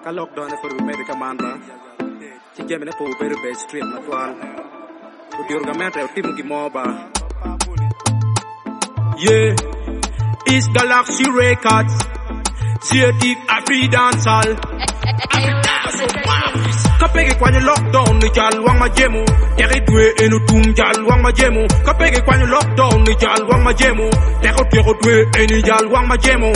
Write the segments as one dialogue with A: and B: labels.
A: ka lockdown e for medica manda ci gemene po beru be stream na twal o di orgamento e timu gi moba yeah is Galaxy Records Creative Afri Dancehall kapege kwanye lockdown ni jal wang majemu tere dwe enu tum jal wang majemu kapege kwanye lockdown ni jal wang majemu tere dwe enu jal wang majemu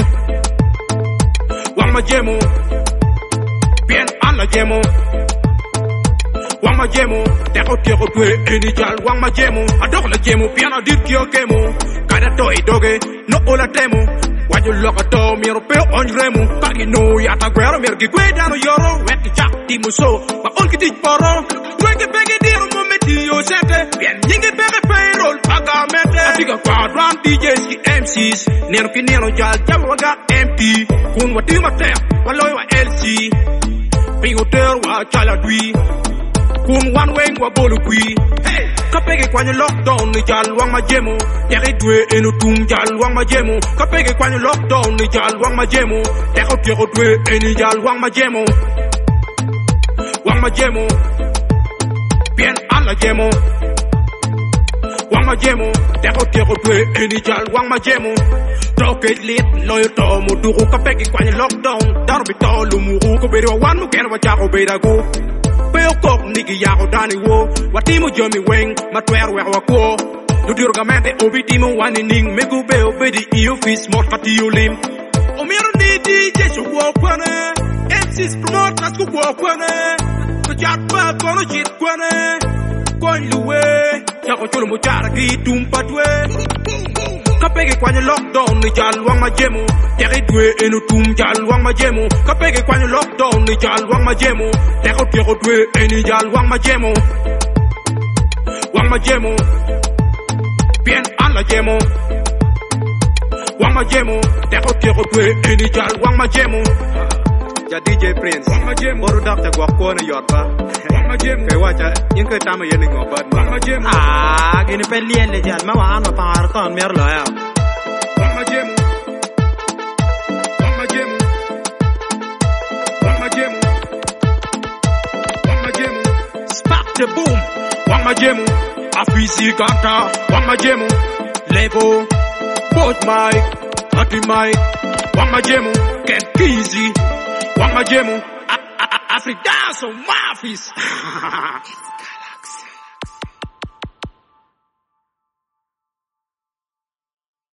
A: bien ala jemu wang majemu tere dwe enu jal wang majemu adok la jemu bien adir kyo kemu kada to idoge no ola temu waju loka to miro pe onremu kagi no yata gwero mergi gwedano yoro weki chak di muso ba olki di poro weki begi diro momenti yo sente bien nyingi begi payroll aga mete atiga quadran DJs ki MCs nero ki nero jal jam waga MP kun wati mate waloy wa LC pingoter wa chala dui kun one way wa bolu kui hey kapege kwanye lockdown ni jal wang majemu tere dwe enu tum jal wang majemu kapege kwanye lockdown ni jal wang majemu tere dwe enu jal wang majemu bien ala jemu wang majemu tere dwe enu jal wang majemu Rocket lit loyo to mu duru kapege kwanye lockdown darbi to lumuru ko beri wan mu ken wa jago bedago Peo kok nigi yago dani wo Watimu jomi weng matwer wer wako Dudur gamente obi timu wani ning Megu beo bedi iyo fis mot kati yulim Omiru ni DJ so wakwane MCs promote nasku wakwane Kajat pa kono jit kwane Kwan luwe Chako chulu mujara ki tumpadwe Kapege kwanye lockdown ni jal wang majemu tere dwe enu tum jal wang majemu kapege kwanye lockdown ni jal wang majemu tere dwe enu jal wang majemu bien ala jemu wang majemu tere dwe enu jal wang majemu ja DJ Prince wang majemu boru dakta gwa kone yotba wang majemu kay wacha yinke tama yeni ngobat wang majemu
B: gini pelien le jal ma wan ma par kon mer lo ya
A: wang majemu spark the boom wang majemu afisi kanta wang majemu lebo both mic ati mic wang majemu get easy wang majemu Afri dance on my face